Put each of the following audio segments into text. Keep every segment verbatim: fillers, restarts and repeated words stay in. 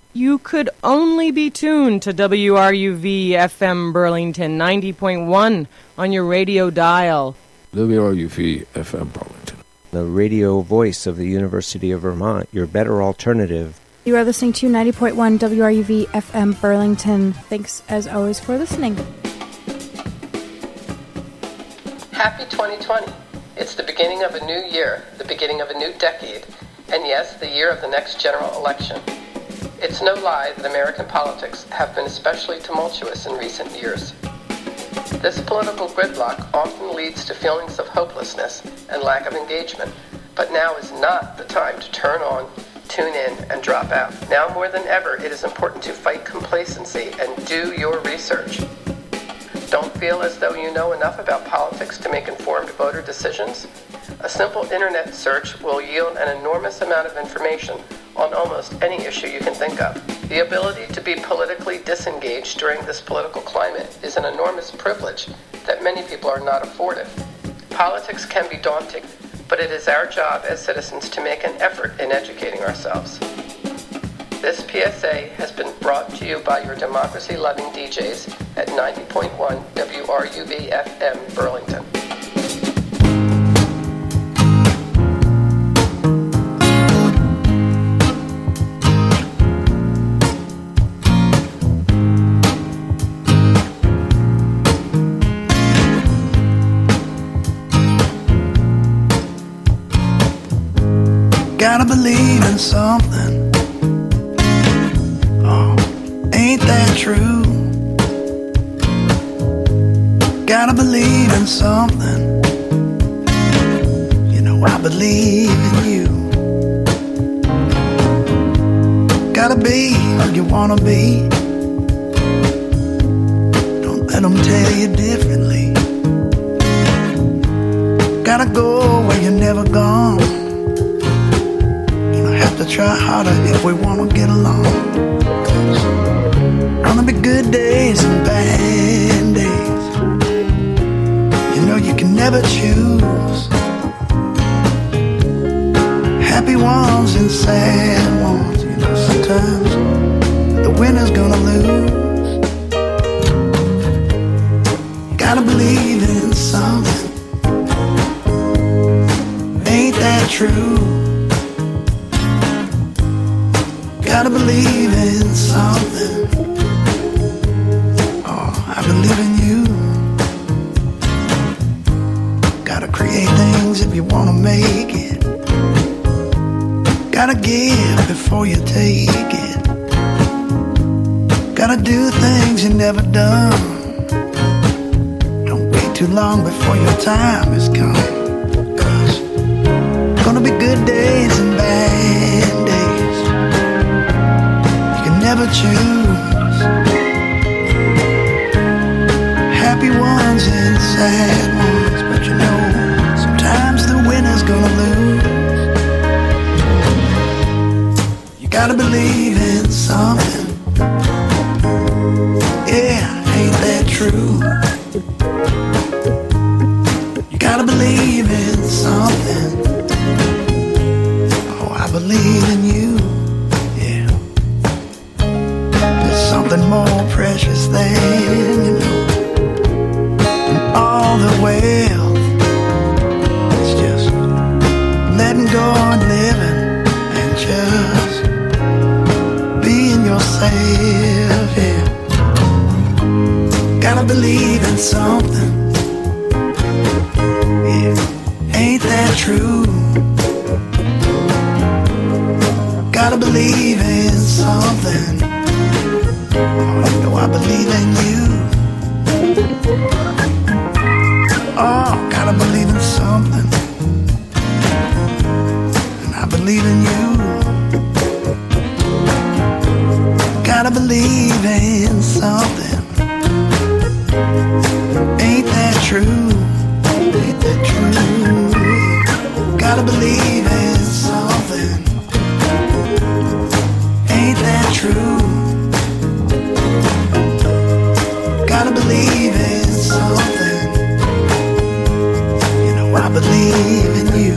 You could only be tuned to W R U V F M Burlington ninety point one on your radio dial. W R U V F M Burlington, the radio voice of the University of Vermont, your better alternative. You are listening to ninety point one W R U V F M Burlington. Thanks, as always, for listening. Happy twenty twenty. It's the beginning of a new year, the beginning of a new decade, and yes, the year of the next general election. It's no lie that American politics have been especially tumultuous in recent years. This political gridlock often leads to feelings of hopelessness and lack of engagement, but now is not the time to turn on, tune in, and drop out. Now more than ever, it is important to fight complacency and do your research. Don't feel as though you know enough about politics to make informed voter decisions? A simple internet search will yield an enormous amount of information on almost any issue you can think of. The ability to be politically disengaged during this political climate is an enormous privilege that many people are not afforded. Politics can be daunting, but it is our job as citizens to make an effort in educating ourselves. This P S A has been brought to you by your democracy-loving D Js at ninety point one W R U V F M Burlington. Gotta believe in something. Oh, ain't that true? Gotta believe in something. You know I believe in you. Gotta be who you wanna be. Don't let them tell you differently. Gotta go where you've never gone. Have to try harder if we want to get along. Gonna be good days and bad days. You know you can never choose. Happy ones and sad ones. You know sometimes the winner's gonna lose. Gotta believe in something. Ain't that true? Gotta believe in something. Oh, I believe in you. Gotta create things if you wanna make it. Gotta give before you take it. Gotta do things you never done. Don't wait too long before your time is come. 'Cause gonna be good days and bad days. Never choose. Happy ones and sad ones, but you know sometimes the winner's gonna lose. You gotta believe in something. Yeah, ain't that true? You gotta believe in something. Oh, I believe in you. Something more precious than, you know, than all the wealth. It's just letting go and living and just being yourself, yeah. Gotta believe in something, yeah. Ain't that true? Gotta believe in something. Oh, you know I believe in you. Oh, gotta believe in something. And I believe in you. Gotta believe in something. Ain't that true? Ain't that true? Gotta believe in something. Ain't that true? Gotta believe in something. You know I believe in you.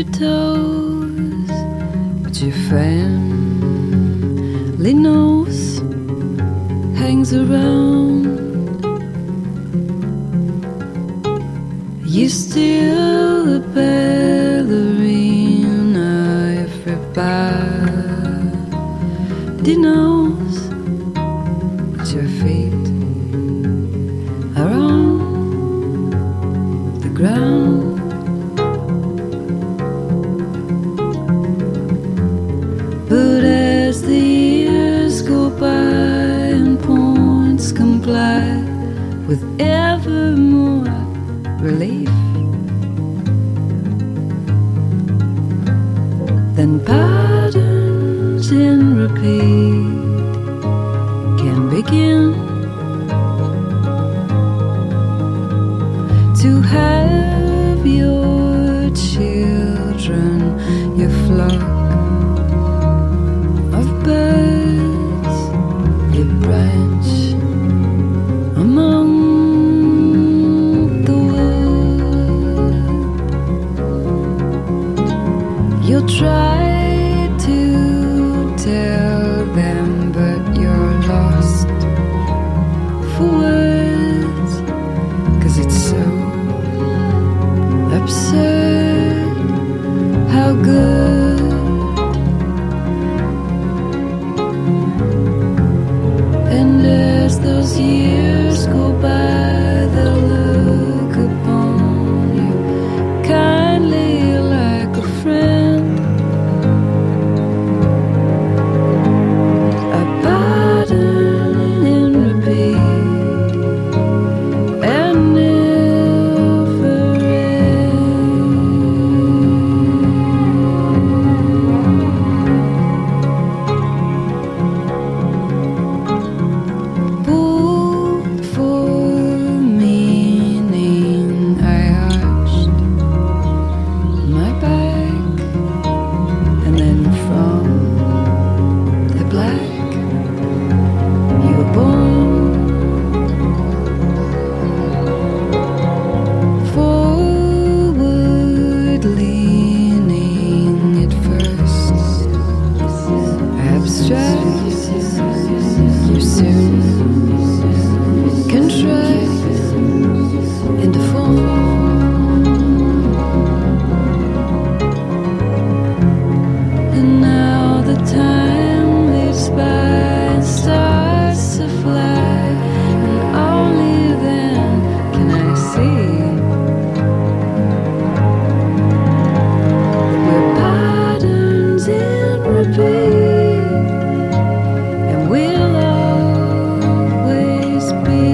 your toes, but your family knows, hangs around. You're still a ballerina, everybody knows, but your feet are on the ground. But as the years go by and points comply with ever more relief, then patterns in repeat can begin to have your children, your flock of birds, your branch among the wood. You'll try to tell them, but you're lost for words, 'cause it's so absurd how good. And as those years go by, they'll look upon you kindly like a friend, a pattern in repeat and never end. Pulled for meaning, I arched my back, and then from the black you were born. Forward leaning at first, abstract, you soon contract into form. And now the time leaps by and starts to fly, and only then can I see that we're patterns in repeat, and we'll always be.